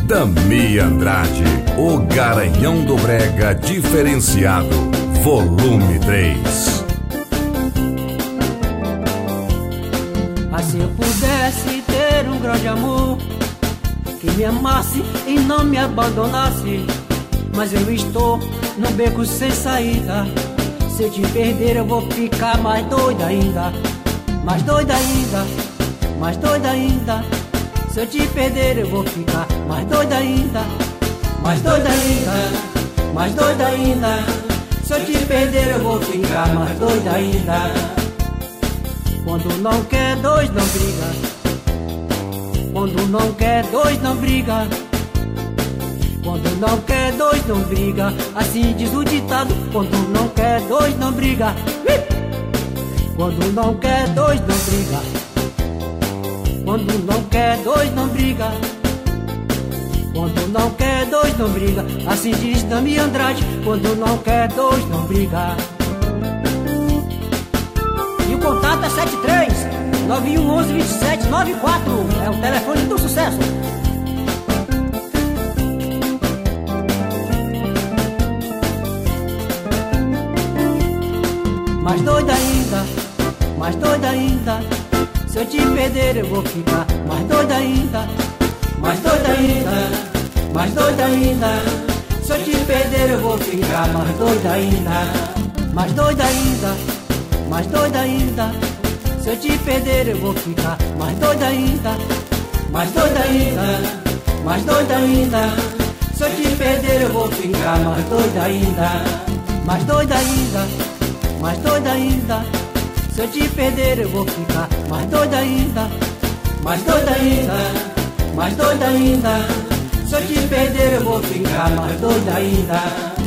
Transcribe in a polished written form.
Dami Andrade, o Garanhão do Brega diferenciado, volume 3. Ah, se eu pudesse ter um grande amor que me amasse e não me abandonasse, mas eu estou num beco sem saída. Se eu te perder eu vou ficar mais doida ainda, mais doida ainda, mais doida ainda. Se eu te perder eu vou ficar mais doida ainda, mais doida ainda, mais doida ainda. Se eu te perder eu vou ficar mais doida ainda. Quando não quer dois não briga, quando não quer dois não briga, quando não quer dois não briga. Assim diz o ditado, quando não quer dois não briga. Quando não quer dois não briga, quando não quer dois não briga, quando não quer dois não briga. Assim diz Dami Andrade, quando não quer dois não briga. E o contato é 73 9111 2794, é o telefone do sucesso. Mais doida ainda, mais doida ainda. Se eu te perder eu vou ficar mais doida ainda, mais doida ainda, mais doida ainda. Se eu te perder eu vou ficar mais doida ainda, mais doida ainda, mais doida ainda. Se eu te perder eu vou ficar mais doida ainda, mais doida ainda, mais doida ainda. Se eu te perder eu vou ficar mais doida ainda, mais doida ainda, mais doida ainda. Se eu te perder eu vou ficar mais doida ainda, mais doida ainda, mais doida ainda. Se eu te perder eu vou ficar mais doida ainda.